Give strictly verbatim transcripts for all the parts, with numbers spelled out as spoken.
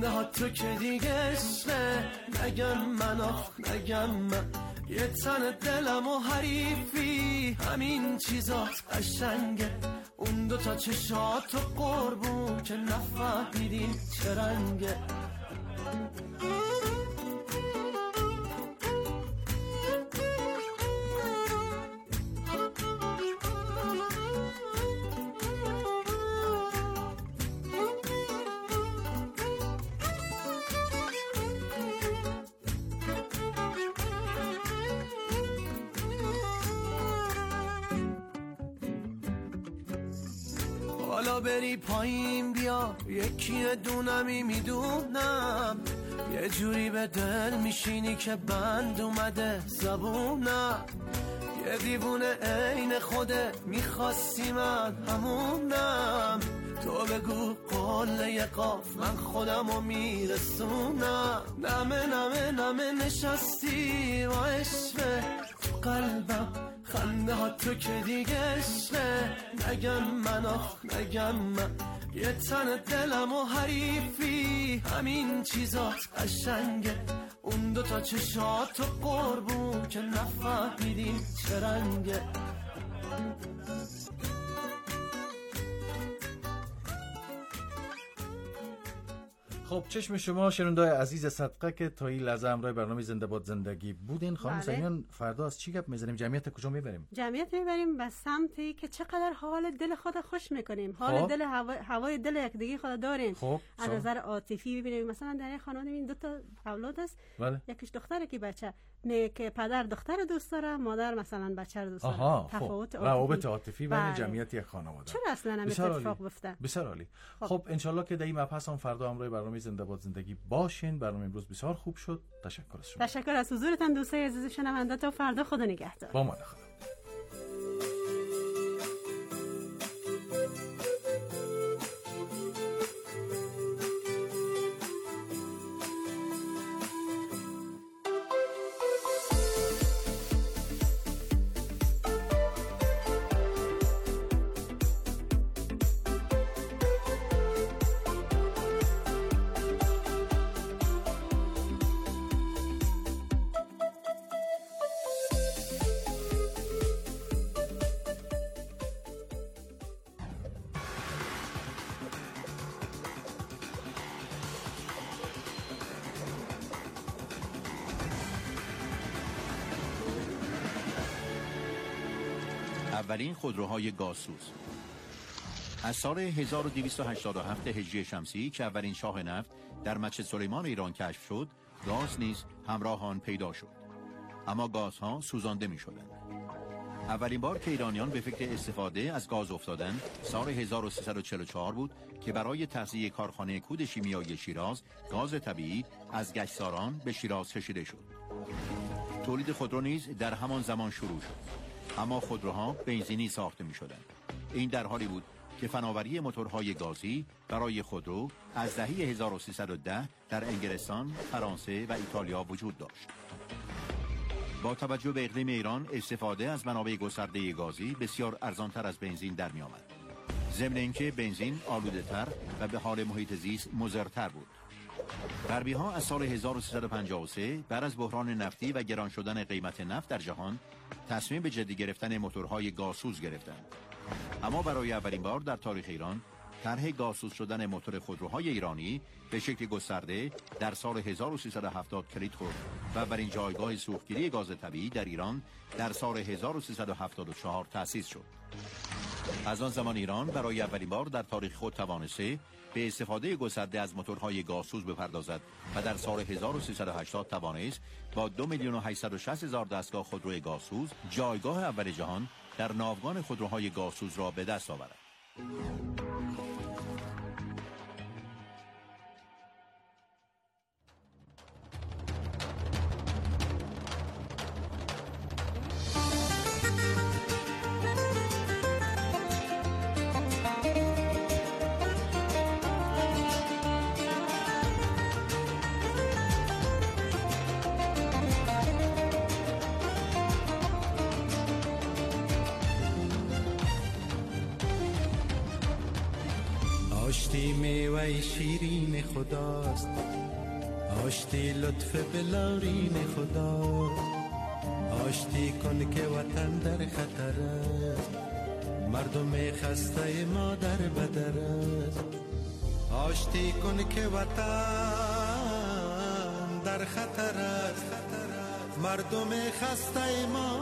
خنده ها تو که دیگه عشقه، نگم من آخ نگم من، یه تن دلم و حریفی، همین چیزات قشنگه. اون دوتا چشات و قربون که نفهمیدیم چه رنگه. حالا بری پایین بیا، یکی دونمی میدونم، یه جوری به دل میشینی که بند اومده زبونم. یه دیوونه عین خوده میخواستی من همونم، تو بگو قله قاف من خودمو میرسونم. نمه نمه نمه نشستی با عشقه تو قلبم، خنده ها تو که دیگه عشقه، نگم من آخ نگم من، یه تن دلم و حریفی، همین چیزات قشنگه. اون دوتا چشات و قربون که نفهمیدیم چه رنگه. خب چشم شما شنوندای عزیز صدقه که تا این لحظه همراه برنامه زنده باد زندگی بودین. خانم سمیان فردا از چی گپ میزنیم؟ جمعیت کجا میبریم؟ جمعیت میبریم به سمتی که چقدر حال دل خود خوش میکنیم، حال خب. دل هوا... هوای دل یک دیگه خود داریم. خب. از نظر عاطفی ببینیم مثلا در این خانواده این دو تا اولاد است، بله. یکیش دختره که بچه نه که پدر دختر دوست داره، مادر مثلا بچه رو دوست داره. تفاوت خب. روابط عاطفی بین بله. جمعیت یک خانواده. چرا اصلا هم اتفاق بیفته؟ بسیار عالی. خب, خب ان شاء الله که در این مبحث هم فردا همراه برنامه زنده باد زندگی باشین. برنامه امروز بسیار خوب شد. تشکر از شما. تشکر از حضورتان دوستای عزیز شنونده. تا فردا خدا نگهدار. با امان خدا. اولین خودروهای گازسوز از سال هزار و دویست و هشتاد و هفت هجری شمسی که اولین شاه نفت در مسجد سلیمان ایران کشف شد، گاز نیز همراه آن پیدا شد، اما گازها سوزانده می شدند. اولین بار که ایرانیان به فکر استفاده از گاز افتادند سال هزار و سیصد و چهل و چهار بود که برای تغذیه کارخانه کود شیمیایی شیراز گاز طبیعی از گچساران به شیراز کشیده شد. تولید خودرو نیز در همان زمان شروع شد، اما خودروها بنزینی ساخته می شدند. این در حالی بود که فناوری موتورهای گازی برای خودرو از دهه هزار و سیصد و ده در انگلستان، فرانسه و ایتالیا وجود داشت. با توجه به اقلیم ایران استفاده از منابع گسترده گازی بسیار ارزانتر از بنزین در می آمد. ضمن اینکه بنزین آلوده تر و به حال محیط زیست مضرتر بود. غربی ها از سال هزار و سیصد و پنجاه و سه بعد از بحران نفتی و گران شدن قیمت نفت در جهان تصمیم به جدی گرفتن موتورهای گازسوز گرفتند. اما برای اولین بار در تاریخ ایران طرح گازسوز شدن موتور خودروهای ایرانی به شکل گسترده در سال هزار و سیصد و هفتاد کلید خورد و اولین جایگاه سوختگیری گاز طبیعی در ایران در سال هزار و سیصد و هفتاد و چهار تأسیس شد. از آن زمان ایران برای اولین بار در تاریخ خود توانسته به استفاده گسترده از موتورهای گازسوز بپردازد و در سال هزار و سیصد و هشتاد توانست با دو میلیون و هشتصد و شصت هزار دستگاه خودروی گازسوز جایگاه اول جهان در ناوگان خودروهای گازسوز را به دست آورد. آشتی میوه شیرین خداست، آشتی لطف بلارین خداست. آشتی کن که وطن در خطر است، مردم خسته ما در بدر است. آشتی کن که وطن در خطر است، مردم خسته ما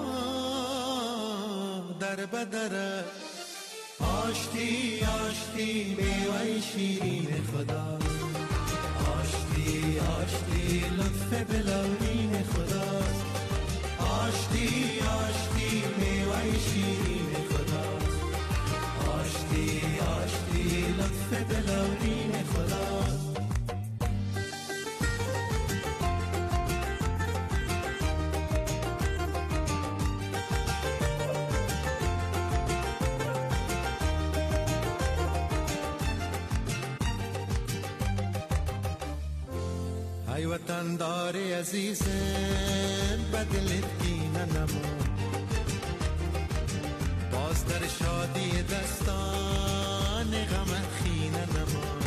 در بدر است. آشتی آشتی میوه شیرین خداست، آشتی آشتی لطف بلارین خداست. آشتی آشتی میوه شیرین خداست، آشتی آشتی لطف بلارین خداست. ای وطن داری عزیزم بدلت کینه نمون، باز در شادی دستان غمت خینه نمان.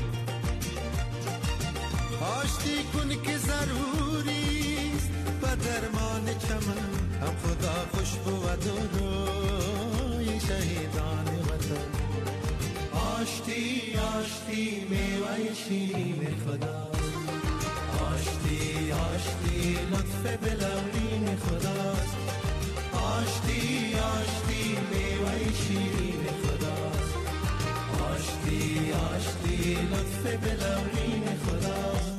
آشتی کن که ضروریست به درمان چمن، هم خدا خوش بود و روی شهیدان وطن. آشتی آشتی میوه شیرین خدا، آشتی آشتی لطف بلارین خداست. آشتی آشتی میوه شیرین خداست، آشتی آشتی لطف بلارین خداست.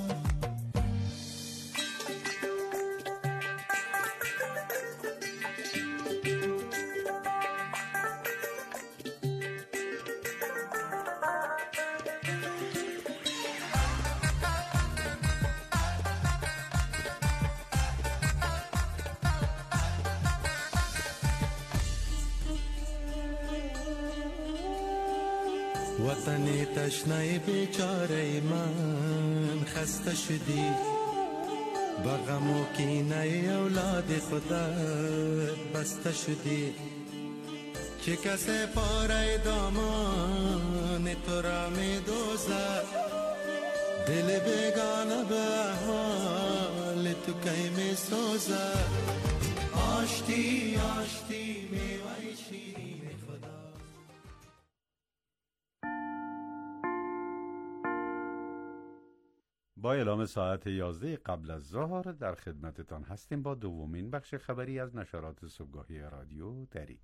وطنی تشنه بیچاره من خسته شدی، با غم و کینه اولاد خودت بسته شدی. چه کسی پاره دامان تو را می دوزد، دل بیگانه به احوال تو کی می سوزد. آشتی آشتی میوه شیرین خدا. با اعلام ساعت یازده قبل از ظهر در خدمتتان هستیم با دومین بخش خبری از نشرات صبحگاهی رادیو دری.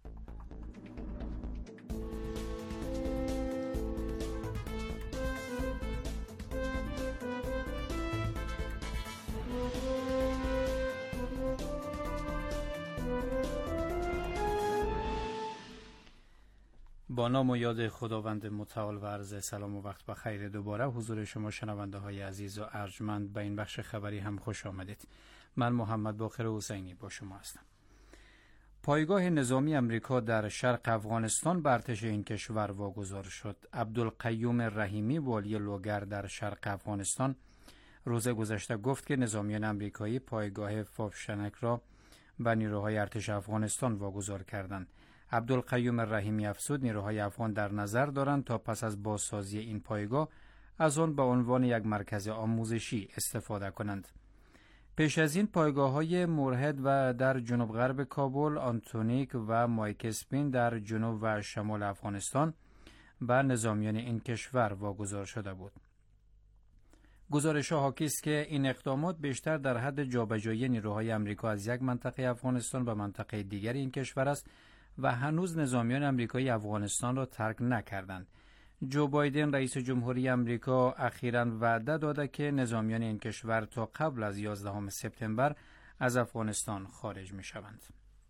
با نام و یاد خداوند متعال و عرض سلام و وقت بخیر. دوباره حضور شما شنونده های عزیز و ارجمند به این بخش خبری هم خوش آمدید. من محمد باقر حسینی با شما هستم. پایگاه نظامی امریکا در شرق افغانستان به ارتش این کشور واگذار شد. عبدالقیوم رحیمی والی لوگر در شرق افغانستان روز گذشته گفت که نظامیان امریکایی پایگاه فاوشنک را به نیروهای ارتش افغانستان واگذار کردند. عبدالقیوم رحیمی افزود نیروهای افغان در نظر دارند تا پس از بازسازی این پایگاه از آن به عنوان یک مرکز آموزشی استفاده کنند. پیش از این پایگاه‌های مورهد و در جنوب غرب کابل، آنتونیک و مایکسپین در جنوب و شمال افغانستان به نظامیان این کشور واگذار شده بود. گزارش‌ها حاکی است که این اقدامات بیشتر در حد جابجایی نیروهای آمریکا از یک منطقه افغانستان به منطقه دیگر این کشور است و هنوز نظامیان آمریکایی افغانستان را ترک نکردند. جو بایدن رئیس جمهوری آمریکا اخیراً وعده داده که نظامیان این کشور تا قبل از یازدهم سپتامبر از افغانستان خارج می شوند.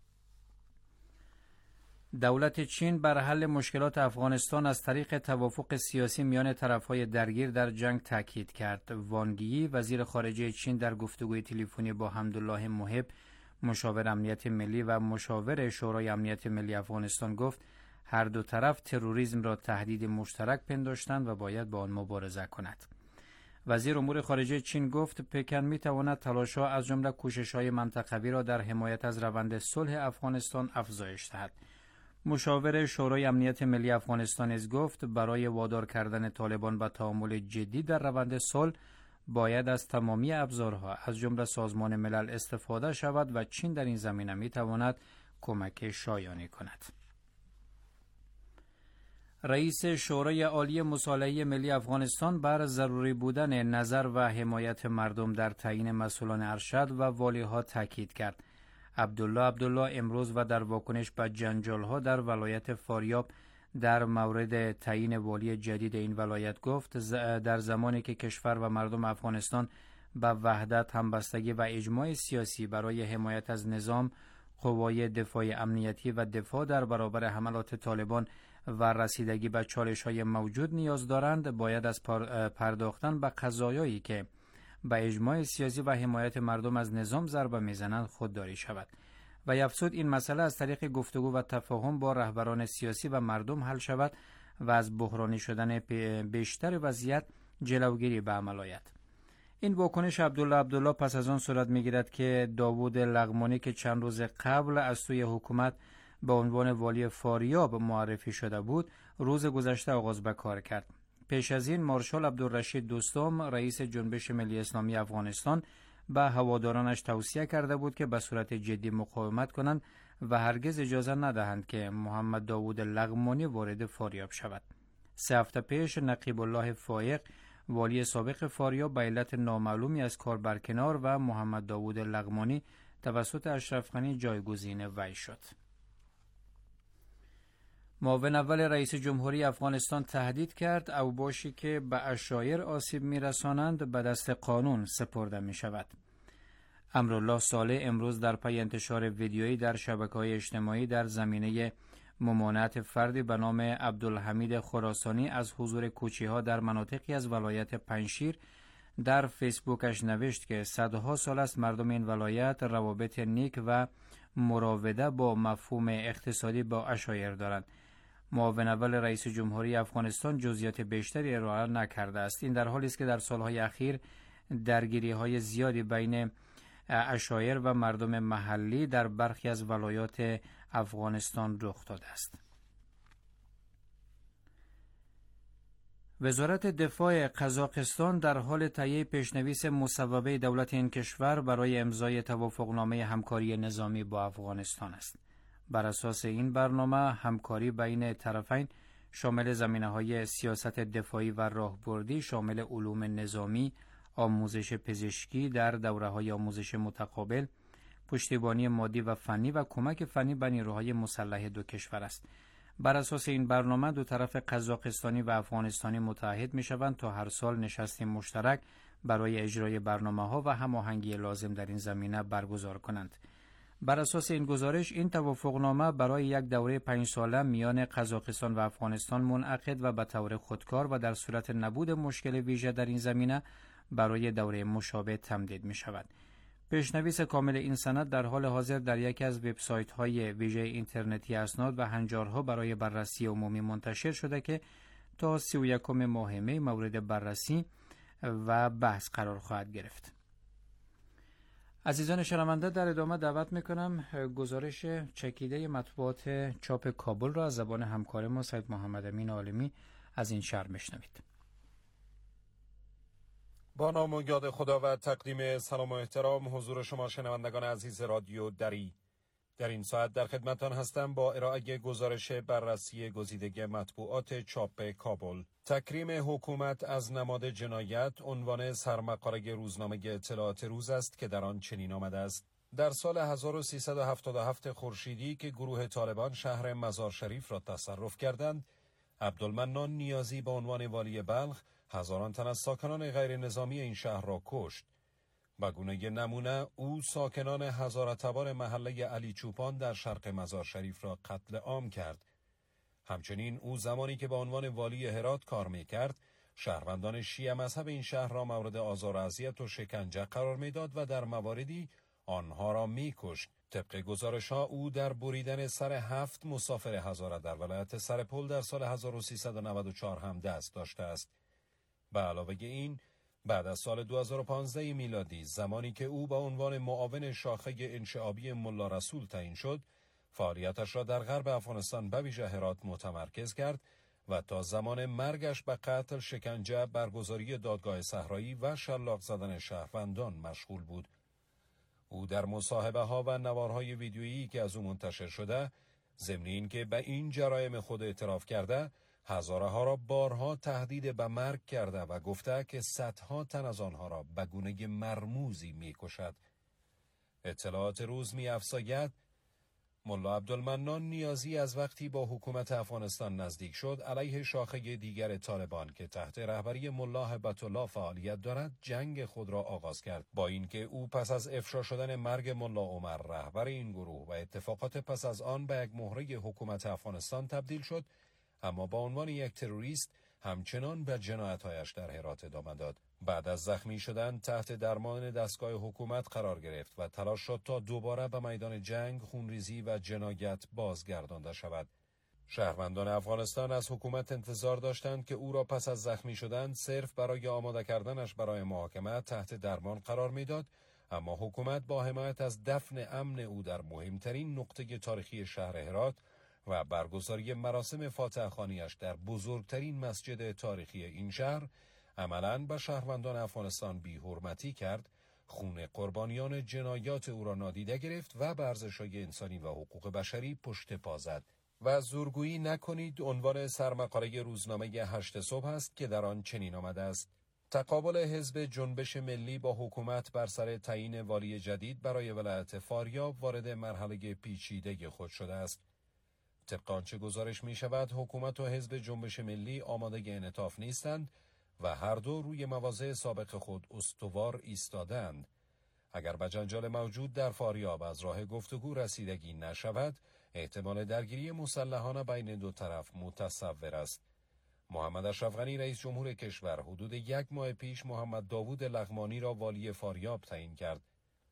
دولت چین بر حل مشکلات افغانستان از طریق توافق سیاسی میان طرفهای درگیر در جنگ تاکید کرد. وانگ یی وزیر خارجه چین در گفتگوی تلفنی با حمدالله محب مشاور امنیت ملی و مشاور شورای امنیت ملی افغانستان گفت هر دو طرف تروریسم را تهدید مشترک پنداشتند و باید با آن مبارزه کند. وزیر امور خارجه چین گفت پکن می تواند تلاش‌ها از جمله کوشش‌های منطقوی را در حمایت از روند صلح افغانستان افزایش دهد. مشاور شورای امنیت ملی افغانستان از گفت برای وادار کردن طالبان به تعامل جدی در روند صلح باید از تمامی ابزارها از جمله سازمان ملل استفاده شود و چین در این زمینه می تواند کمک شایانی کند. رئیس شورای عالی مصالحه ملی افغانستان بر ضروری بودن نظر و حمایت مردم در تعیین مسئولان ارشد و والی‌ها تاکید کرد. عبدالله عبدالله امروز و در واکنش به جنجال‌ها در ولایت فاریاب در مورد تعیین والی جدید این ولایت گفت در زمانی که کشور و مردم افغانستان به وحدت، همبستگی و اجماع سیاسی برای حمایت از نظام، قوای دفاع امنیتی و دفاع در برابر حملات طالبان و رسیدگی به چالش‌های موجود نیاز دارند، باید از پرداختن به قضایایی که به اجماع سیاسی و حمایت مردم از نظام ضربه میزنند خودداری شود. و افزود این مسئله از طریق گفتگو و تفاهم با رهبران سیاسی و مردم حل شود و از بحرانی شدن بیشتر وضعیت جلوگیری به عمل آید. این واکنش عبدالله عبدالله پس از آن صورت میگیرد که داوود لغمانی که چند روز قبل از سوی حکومت به عنوان والی فاریاب معرفی شده بود، روز گذشته آغاز به کار کرد. پیش از این مارشال عبدالرشید دوستم رئیس جنبش ملی اسلامی افغانستان به هوادارانش توصیه کرده بود که به صورت جدی مقاومت کنند و هرگز اجازه ندهند که محمد داوود لغمانی وارد فاریاب شود. سه هفته پیش نقیب الله فایق والی سابق فاریاب به علت نامعلومی از کار برکنار و محمد داوود لغمانی توسط اشرف غنی جایگزین وی شد. معاون اول رئیس جمهوری افغانستان تهدید کرد اوباشی که به عشایر آسیب می‌رسانند به دست قانون سپرده می‌شود. امرالله صالح امروز در پی انتشار ویدیویی در شبکه‌های اجتماعی در زمینه ممانعت فردی به نام عبدالحمید خراسانی از حضور کوچی‌ها در مناطقی از ولایت پنجشیر در فیسبوکش نوشت که صدها سال است مردم این ولایت روابط نیک و مراوده با مفهوم اقتصادی با عشایر دارند. معاون اول رئیس جمهوری افغانستان جزئیات بیشتری ارائه نکرده است. این در حالی است که در سالهای اخیر درگیری‌های زیادی بین عشایر و مردم محلی در برخی از ولایات افغانستان رخ داده است. وزارت دفاع قزاقستان در حال تهیه پیشنویس مصوبه دولت این کشور برای امضای توافقنامه همکاری نظامی با افغانستان است. بر اساس این برنامه همکاری بین طرفین شامل زمینه‌های سیاست دفاعی و راهبردی شامل علوم نظامی، آموزش پزشکی در دوره‌های آموزش متقابل، پشتیبانی مادی و فنی و کمک فنی به نیروهای مسلح دو کشور است. بر اساس این برنامه دو طرف قزاقستانی و افغانستانی متحد می‌شوند تا هر سال نشستی مشترک برای اجرای برنامه‌ها و هماهنگی لازم در این زمینه برگزار کنند. بر اساس این گزارش این توافقنامه برای یک دوره پنج ساله میان قزاقستان و افغانستان منعقد و به طور خودکار و در صورت نبود مشکل ویژه در این زمینه برای دوره مشابه تمدید می شود. پیشنویس کامل این سند در حال حاضر در یکی از وبسایت‌های ویژه اینترنتی اسناد و هنجارها برای بررسی عمومی منتشر شده که تا سی و یکم ماه می مورد بررسی و بحث قرار خواهد گرفت. عزیزان شنونده در ادامه دعوت میکنم گزارش چکیده مطبوعات چاپ کابل را از زبان همکار ما سید محمد امین عالمی از این شهر بشنوید. با نام و یاد خدا و تقدیم سلام و احترام حضور شما شنوندگان عزیز رادیو دری. در این ساعت در خدمتان هستم با ارائه گزارش بررسی گزیدگی مطبوعات چاپ کابل. تکریم حکومت از نماد جنایت عنوان سرمقاله روزنامه اطلاعات روز است که در آن چنین آمده است: در سال هزار و سیصد و هفتاد و هفت خورشیدی که گروه طالبان شهر مزار شریف را تصرف کردند، عبدالمنان نیازی به عنوان والی بلخ هزاران تن از ساکنان غیر نظامی این شهر را کشت. به گونه نمونه او ساکنان هزاره تبار محله علی چوپان در شرق مزار شریف را قتل عام کرد. همچنین او زمانی که به عنوان والی هرات کار می‌کرد، شهروندان شیعه مذهب این شهر را مورد آزار و اذیت و شکنجه قرار می‌داد و در مواردی آنها را می‌کشت. طبق گزارش‌ها او در بریدن سر هفت مسافر هزاره در ولایت سرپل در سال هزار و سیصد و نود و چهار هم دست داشته است. به علاوه این، بعد از سال دو هزار و پانزده میلادی زمانی که او به عنوان معاون شاخه انشعابی ملا رسول تعیین شد، فعالیتش را در غرب افغانستان به ویژه هرات متمرکز کرد و تا زمان مرگش به قتل، شکنجه، برگزاری دادگاه صحرایی و شلاق زدن شهروندان مشغول بود. او در مصاحبه ها و نوارهای ویدیویی که از او منتشر شده، ضمن این که به این جرایم خود اعتراف کرده، هزاره ها را بارها تهدید به مرگ کرده و گفته که صدها تن از آنها را به گونه مرموزی می کشد. اطلاعات روز می افزاید ملا عبدالمنان نیازی از وقتی با حکومت افغانستان نزدیک شد، علیه شاخه دیگر طالبان که تحت رهبری ملا هبت الله فعالیت دارد جنگ خود را آغاز کرد. با اینکه او پس از افشا شدن مرگ ملا عمر رهبر این گروه و اتفاقات پس از آن به یک مهره حکومت افغانستان تبدیل شد، اما با عنوان یک تروریست همچنان به جنایت‌هایش در هرات ادامه داد. بعد از زخمی شدن تحت درمان دستگاه حکومت قرار گرفت و تلاش شد تا دوباره به میدان جنگ، خونریزی و جنایت بازگردانده شود. شهروندان افغانستان از حکومت انتظار داشتند که او را پس از زخمی شدن صرف برای آماده کردنش برای محاکمه تحت درمان قرار میداد، اما حکومت با حمایت از دفن امن او در مهمترین نقطه تاریخی شهر هرات و برگزاری مراسم فاتح خوانیش در بزرگترین مسجد تاریخی این شهر عملاً به شهروندان افغانستان بی‌حرمتی کرد، خون قربانیان جنایات او را نادیده گرفت و به ارزش‌های انسانی و حقوق بشری پشت پا زد. و زورگویی نکنید عنوان سرمقاله روزنامه هشت صبح است که در آن چنین آمده است: تقابل حزب جنبش ملی با حکومت بر سر تعیین والی جدید برای ولایت فاریاب وارد مرحله پیچیده خود شده است. طبق آنچه گزارش می شود، حکومت و حزب جنبش ملی آماده انعطاف نیستند و هر دو روی مواضع سابق خود استوار ایستادند. اگر به جنجال موجود در فاریاب از راه گفتگو رسیدگی نشود، احتمال درگیری مسلحانه بین دو طرف متصور است. محمد اشرف غنی رئیس جمهور کشور حدود یک ماه پیش محمد داوود لغمانی را والی فاریاب تعیین کرد.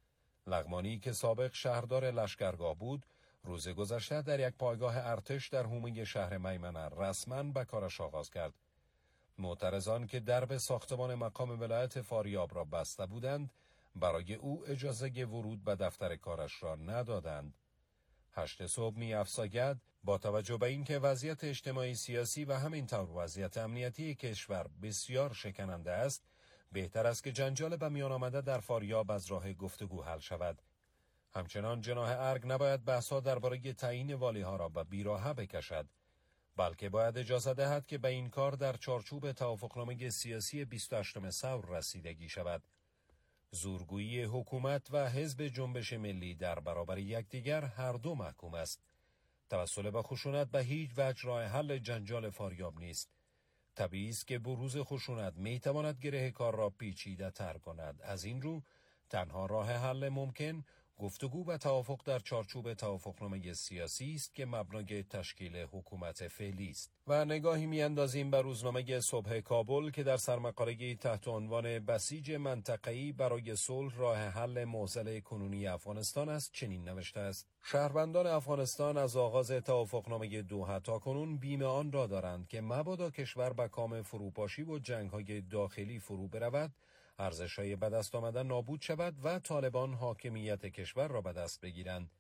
لغمانی که سابق شهردار لشکرگاه بود، روز گذشته در یک پایگاه ارتش در حومه شهر میمنه رسما به کارش آغاز کرد. معترضان که درب ساختمان مقام ولایت فاریاب را بسته بودند، برای او اجازه ورود به دفتر کارش را ندادند. هشت صبح می افزاید با توجه به اینکه وضعیت اجتماعی سیاسی و همینطور وضعیت امنیتی کشور بسیار شکننده است، بهتر است که جنجال به میان آمده در فاریاب از راه گفتگو حل شود. همچنان جناح ارگ نباید بحث‌ها درباره تعیین والی‌ها را به بیراهه بکشد، بلکه باید اجازه دهد که به این کار در چارچوب توافقنامه سیاسی بیست و هشتم ثور رسیدگی شود. زورگویی حکومت و حزب جنبش ملی در برابر یکدیگر هر دو محکوم است. توسل به خشونت به هیچ وجه راه حل جنجال فاریاب نیست. طبیعی است که بروز خشونت می تواند گره کار را پیچیده تر کند. از این رو تنها راه حل ممکن گفتگو و توافق در چارچوب توافقنامه سیاسی است که مبنای تشکیل حکومت فعلی است. و نگاهی میاندازیم به روزنامه صبح کابل که در سرمقاله تحت عنوان بسیج منطقه‌ای برای صلح راه حل معضل کنونی افغانستان است چنین نوشته است: شهروندان افغانستان از آغاز توافقنامه دوحه تا کنون بیم آن را دارند که مبادا کشور به کام فروپاشی و جنگ‌های داخلی فرو برود، ارزش‌های به دست آمده نابود شود و طالبان حاکمیت کشور را به دست بگیرند.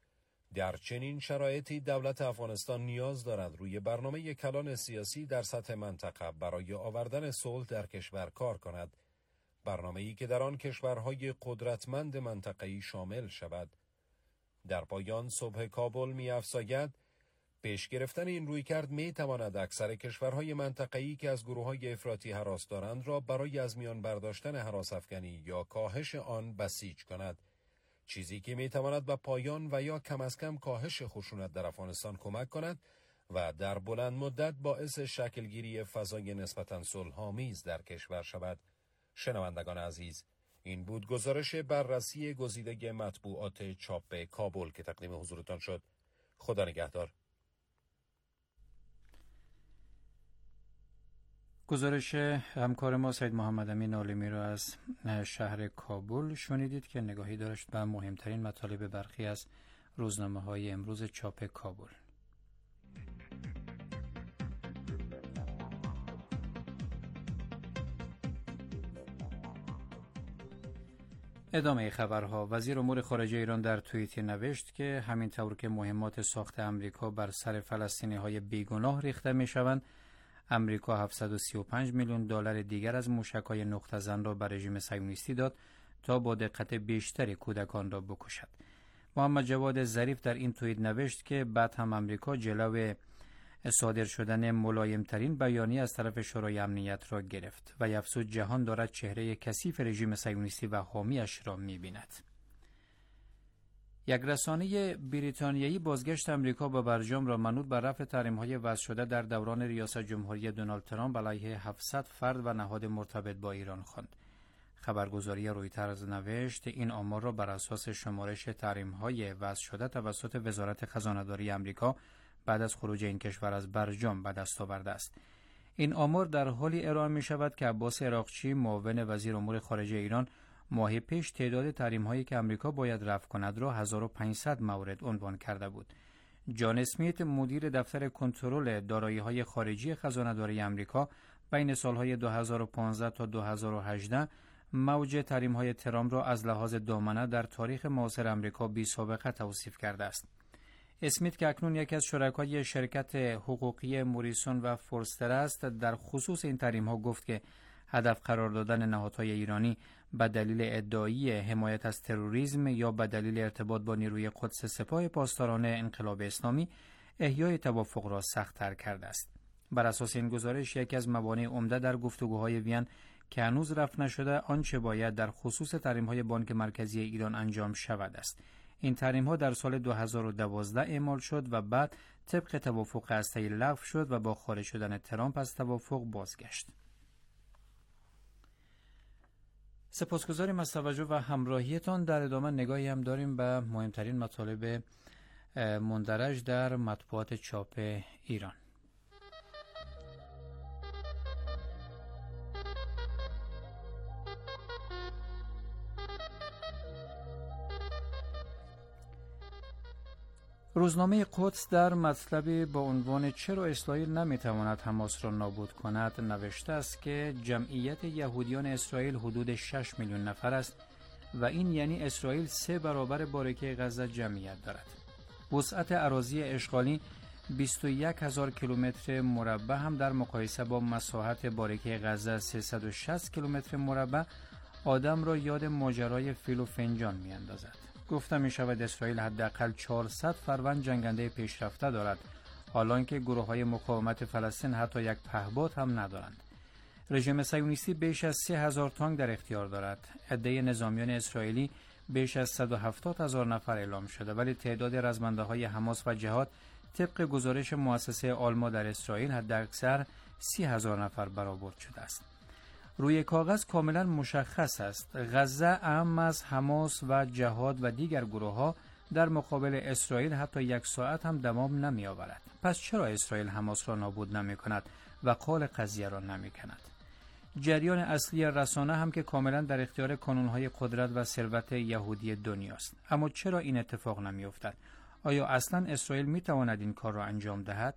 در چنین شرایطی دولت افغانستان نیاز دارد روی برنامه کلان سیاسی در سطح منطقه برای آوردن صلح در کشور کار کند، برنامه‌ای که در آن کشورهای قدرتمند منطقه‌ای شامل شود. در پایان صبح کابل می‌افزاید پیش گرفتن این رویکرد می تواند اکثر کشورهای منطقه‌ای که از گروه‌های افراطی هراس دارند را برای از میان برداشتن هراس افکنی یا کاهش آن بسیج کند، چیزی که می تواند به پایان و یا کم از کم کاهش خشونت در افغانستان کمک کند و در بلند مدت باعث شکلگیری فضای نسبتاً صلح‌آمیز در کشور شود. شنوندگان عزیز، این بود گزارش بررسی گزیده مطبوعات چاپ کابل که تقدیم حضورتان شد. خدا نگهدار. گزارش همکار ما سید محمد امین عالمی را از شهر کابل شنیدید که نگاهی داشت به مهمترین مطالب برخی از روزنامه‌های امروز چاپ کابل. ادامه خبرها. وزیر امور خارجه ایران در توییتی نوشت که همین طور که مهمات ساخت امریکا بر سر فلسطینی های بیگناه ریخته می شوند، امریکا هفتصد و سی و پنج میلیون دلار دیگر از موشک‌های نقطه زن را به رژیم صهیونیستی داد تا با دقت بیشتری کودکان را بکشد. محمد جواد ظریف در این توییت نوشت که بعد هم امریکا جلوی صادر شدن ملایمترین بیانیه از طرف شورای امنیت را گرفت و افزود جهان دارد چهره کثیف رژیم صهیونیستی و حامیش را می‌بیند. یک رسانه بریتانیایی بازگشت امریکا به برجام را منوط به رفع تحریم‌های وضع شده در دوران ریاست جمهوری دونالد ترامپ علیه هفتصد فرد و نهاد مرتبط با ایران خواند. خبرگزاری رویترز نوشت این آمار را بر اساس شمارش تحریم‌های وضع شده توسط وزارت خزانه‌داری امریکا بعد از خروج این کشور از برجام به دست آورده است. این آمار در حالی ارائه می شود که عباس عراقچی معاون وزیر امور خارجه ایران ماه پیش تعداد تحریم‌هایی که امریکا باید رفع کند را هزار و پانصد مورد عنوان کرده بود. جان اسمیت مدیر دفتر کنترل دارایی‌های خارجی خزانه‌داری امریکا بین سالهای دو هزار و پانزده تا دو هزار و هجده موج تحریم‌های ترامپ را از لحاظ دامنه در تاریخ معاصر امریکا بی‌سابقه توصیف کرده است. اسمیت که اکنون یکی از شرکای شرکت حقوقی موریسون و فورستر است، در خصوص این تحریم‌ها گفت که هدف قرار دادن نهادهای ایرانی به دلیل ادعایی حمایت از تروریسم یا به دلیل ارتباط با نیروی قدس سپاه پاسداران انقلاب اسلامی احیای توافق را سخت‌تر کرده است. بر اساس این گزارش یکی از موانع عمده در گفتگوهای وین که هنوز رفع نشده آنچه باید در خصوص تحریم‌های بانک مرکزی ایران انجام شود است. این تحریم‌ها در سال دو هزار و دوازده اعمال شد و بعد طبق توافق هسته‌ای لغو شد و با خارج شدن ترامپ از توافق بازگشت. سپاسگزاریم از توجه و همراهیتان. در ادامه نگاهی هم داریم به مهمترین مطالب مندرج در مطبوعات چاپ ایران. روزنامه قدس در مطلبی با عنوان چرا اسرائیل نمیتواند حماس را نابود کند نوشته است که جمعیت یهودیان اسرائیل حدود شش میلیون نفر است و این یعنی اسرائیل سه برابر بارکه غزه جمعیت دارد. وسعت اراضی اشغالی بیست و یک هزار کیلومتر مربع هم در مقایسه با مساحت بارکه غزه سیصد و شصت کیلومتر مربع آدم را یاد ماجرای فیل و فنجان میاندازد. گفته می شود اسرائیل حداقل چهارصد فروند جنگنده پیشرفته دارد، حالان که گروه های مقاومت فلسطین حتی یک پهپاد هم ندارند. رژیم صهیونیستی بیش از سه هزار تانک در اختیار دارد. عده نظامیان اسرائیلی بیش از صد و هفتاد هزار نفر اعلام شده، ولی تعداد رزمنده های حماس و جهاد طبق گزارش مؤسسه آلما در اسرائیل حداکثر سی هزار نفر برآورد شده است. روی کاغذ کاملا مشخص است غزه اهم از حماس و جهاد و دیگر گروه ها در مقابل اسرائیل حتی یک ساعت هم دوام نمی آورد. پس چرا اسرائیل حماس را نابود نمی کند و قال قضیه را نمی کند؟ جریان اصلی رسانه هم که کاملا در اختیار کانونهای قدرت و ثروت یهودی دنیاست. اما چرا این اتفاق نمی افتد؟ آیا اصلا اسرائیل می تواند این کار را انجام دهد؟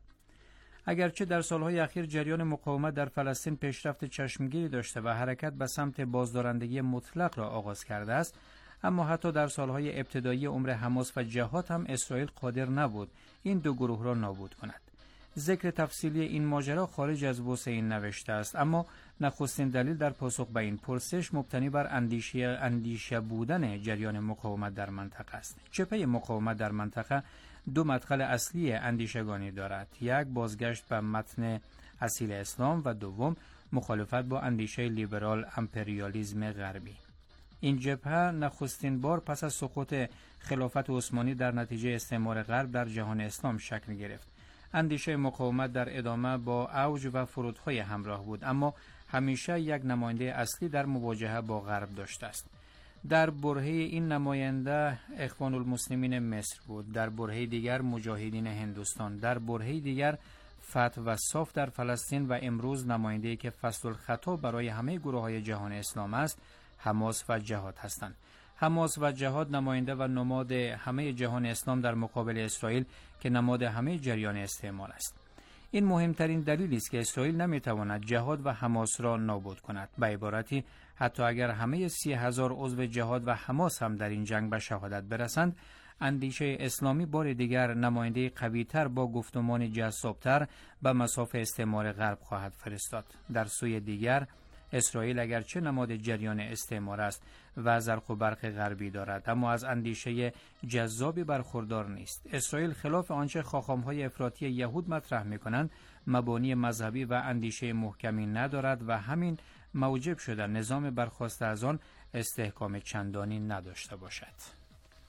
اگرچه در سالهای اخیر جریان مقاومت در فلسطین پیشرفت چشمگیری داشته و حرکت به سمت بازدارندگی مطلق را آغاز کرده است، اما حتی در سالهای ابتدایی عمر حماس و جهاد هم اسرائیل قادر نبود این دو گروه را نابود کند. ذکر تفصیلی این ماجرا خارج از بحث این نوشته است، اما نخستین دلیل در پاسخ به این پرسش مبتنی بر اندیشه اندیشه بودن جریان مقاومت در منطقه است. جبهه مقاومت در منطقه دو مدخل اصلی اندیشگانی دارد: یک بازگشت به متن اصیل اسلام و دوم مخالفت با اندیشه لیبرال امپریالیسم غربی. این جبهه نخستین بار پس از سقوط خلافت عثمانی در نتیجه استعمار غرب در جهان اسلام شکل گرفت. اندیشه مقاومت در ادامه با اوج و فرودهای همراه بود، اما همیشه یک نماینده اصلی در مواجهه با غرب داشته است. در برهه این نماینده اخوان المسلمین مصر بود، در برهه دیگر مجاهدین هندوستان، در برهه دیگر فتح و صاف در فلسطین و امروز نماینده‌ای که فصل الخطاب برای همه گروه‌های جهان اسلام است، حماس و جهاد هستند. حماس و جهاد نماینده و نماد همه جهان اسلام در مقابل اسرائیل که نماد همه جریان استعمار است. این مهمترین دلیلی است که اسرائیل نمیتواند جهاد و حماس را نابود کند. به عبارتی حتی اگر همه سی هزار عضو جهاد و حماس هم در این جنگ به شهادت برسند، اندیشه اسلامی بار دیگر نماینده قوی‌تر با گفتمان جذاب‌تر به مصاف استعمار غرب خواهد فرستاد. در سوی دیگر، اسرائیل اگرچه نماد جریان استعمار است و زرق و برق غربی دارد، اما از اندیشه جذابی برخوردار نیست. اسرائیل خلاف آنچه خاخام‌های افراطی یهود مطرح می‌کنند، مبانی مذهبی و اندیشه محکمی ندارد و همین موجب شده نظام برخواسته از آن استحکام چندانی نداشته باشد.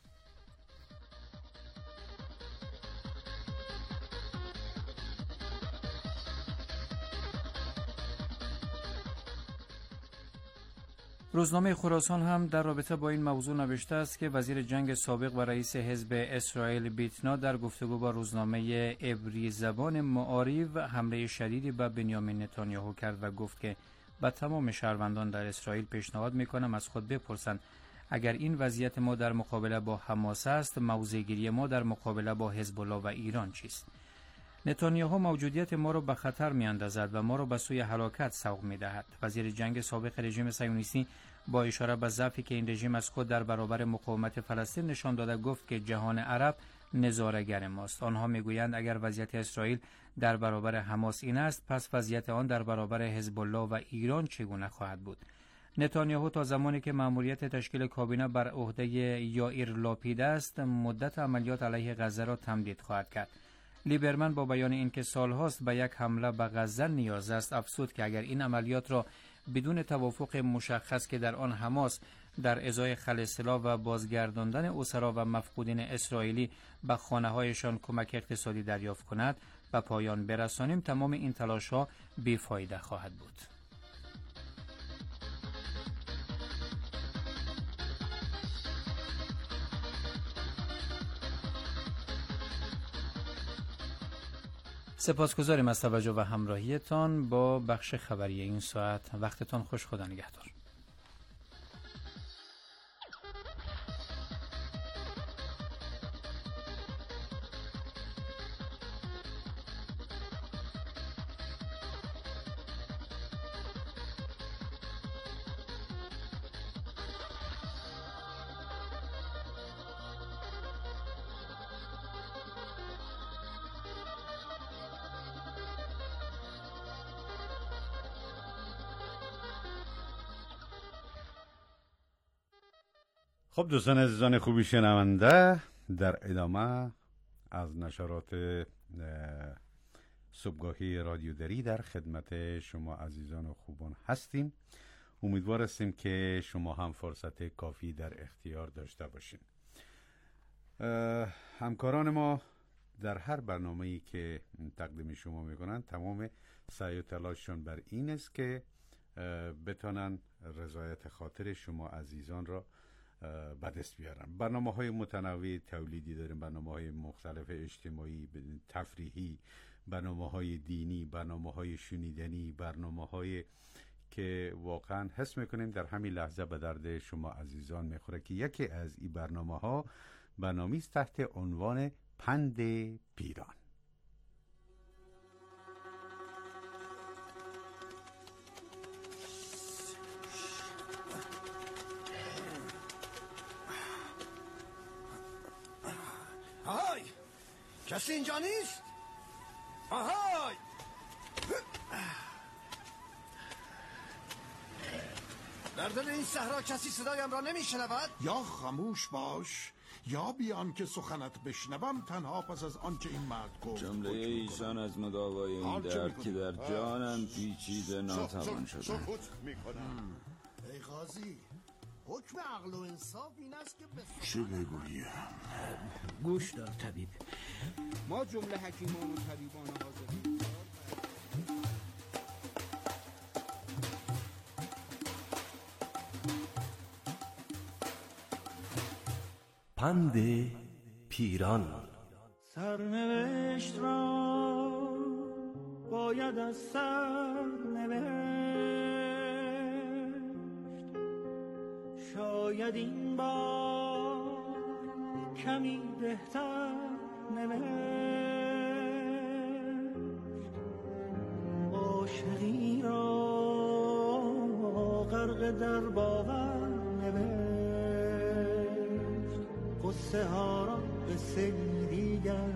روزنامه خراسان هم در رابطه با این موضوع نوشته است که وزیر جنگ سابق و رئیس حزب اسرائیل بیتنا در گفتگو با روزنامه عبری زبان معاریو حمله شدیدی به بنیامین نتانیاهو کرد و گفت که به تمام شهروندان در اسرائیل پیشنهاد میکنم از خود بپرسند اگر این وضعیت ما در مقابله با حماس است، موضع‌گیری ما در مقابله با حزب الله و ایران چیست؟ نتانیاهو موجودیت ما را به خطر می‌اندازد و ما را به سوی هلاکت سوق می‌دهد. وزیر جنگ سابق رژیم صهیونیستی با اشاره به ضعفی که این رژیم از خود در برابر مقاومت فلسطین نشان داده گفت که جهان عرب نظاره‌گر ماست. آنها میگویند اگر وضعیت اسرائیل در برابر حماس این است، پس وضعیت آن در برابر حزب الله و ایران چگونه خواهد بود؟ نتانیاهو تا زمانی که مأموریت تشکیل کابینه بر عهده یائیر لاپید است، مدت عملیات علیه غزه را تمدید خواهد کرد. لیبرمن با بیان اینکه سالهاست به یک حمله به غزه نیاز است، افزود که اگر این عملیات را بدون توافق مشخص که در آن حماس در ازای خلع سلاح و بازگرداندن اسرا و مفقودین اسرائیلی به خانه‌هایشان کمک اقتصادی دریافت کند به پایان برسانیم، تمام این تلاش‌ها بیفایده خواهد بود. سپاسگزاریم از توجه و همراهیتان با بخش خبری این ساعت. وقتتان خوش، خدا نگهدار. خب دوستان عزیزان خوبی شنونده، در ادامه از نشرات صبحگاهی رادیو دری در خدمت شما عزیزان و خوبان هستیم. امیدوار هستیم که شما هم فرصت کافی در اختیار داشته باشین. همکاران ما در هر برنامه‌ای که تقدیم شما میکنن تمام سعی و تلاششون بر این است که بتونن رضایت خاطر شما عزیزان را به دست بیارن. برنامه های متنوع تولیدی داریم، برنامه های مختلف اجتماعی، تفریحی، برنامه های دینی، برنامه های شنیدنی، برنامه های که واقعا حس میکنیم در همین لحظه به درد شما عزیزان میخوره که یکی از این برنامه ها برنامه است تحت عنوان پند پیران. آهای کسی اینجا نیست؟ آهای در دل این صحرا کسی صدایم را نمیشنود؟ یا خاموش باش یا بیان که سخنت بشنوم تنها پس از آنچه این مرد گفت. جمله ایشان از مداوای این درد که در جانم پیچیده ناتوان شده. سکوت میکنم. ای قاضی، حکم عقل و انصاف این است که چه بگویم؟ گوش دار طبیب، ما جمله حکیمان و طبیبان حاضرین پند پیران. سرنوشت را باید از سر نوشت، شاید این بار کمی بهتر نوشت. عاشقی را غرق در باور نوشت، قصه ها را قصه دیگر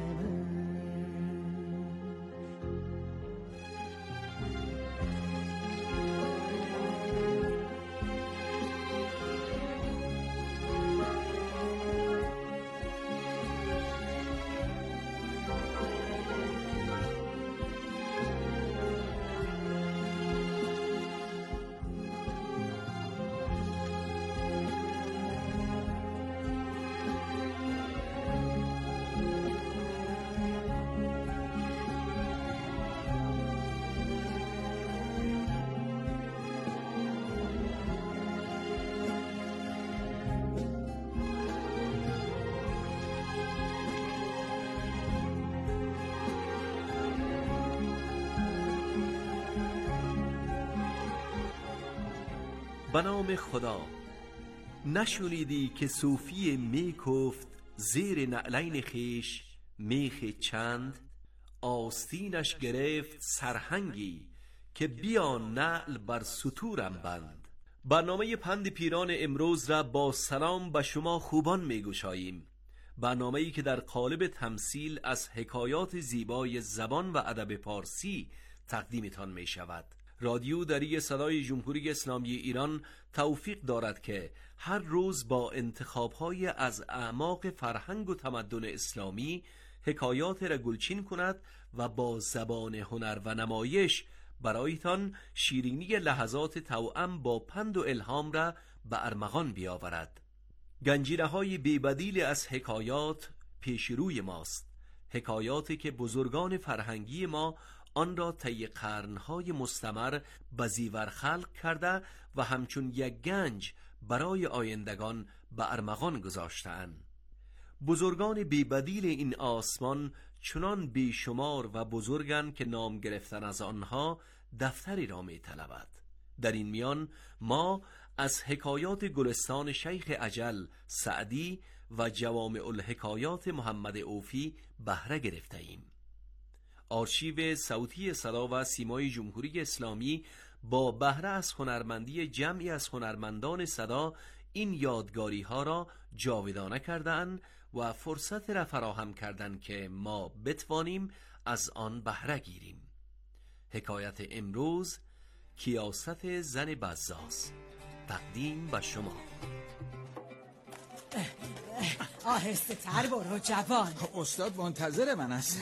به نام خدا. نشنیدی که صوفی می گفت زیر نعلین خیش میخ چند؟ آستینش گرفت سرهنگی که بیا نعل بر ستورم بند. برنامه پند پیران امروز را با سلام به شما خوبان می گشاییم. برنامه‌ای که در قالب تمثیل از حکایات زیبای زبان و ادب پارسی تقدیمتان می شود. رادیو دری صدای جمهوری اسلامی ایران توفیق دارد که هر روز با انتخاب‌های از اعماق فرهنگ و تمدن اسلامی حکایات را گلچین کند و با زبان هنر و نمایش برایتان شیرینی لحظات توأم با پند و الهام را به ارمغان بیاورد. گنجینه‌های بی‌بدیل از حکایات پیش روی ماست، حکایاتی که بزرگان فرهنگی ما آن را طی قرن‌های مستمر به زیور خلق کرده و همچون یک گنج برای آیندگان به ارمغان گذاشته‌اند. بزرگان بی‌بدیل این آسمان چنان بیشمار و بزرگند که نام گرفتن از آنها دفتری را می‌طلبد. در این میان ما از حکایات گلستان شیخ اجل سعدی و جوامع الحکایات محمد اوفی بهره گرفته ایم. آرشیو صوتی صدا و سیمای جمهوری اسلامی با بهره از هنرمندی جمعی از هنرمندان صدا این یادگاری ها را جاودانه کردند و فرصت را فراهم کردند که ما بتوانیم از آن بهره گیریم. حکایت امروز کیاست زن بزاز، تقدیم به شما. آهسته تر برو جوان. استاد منتظر من است.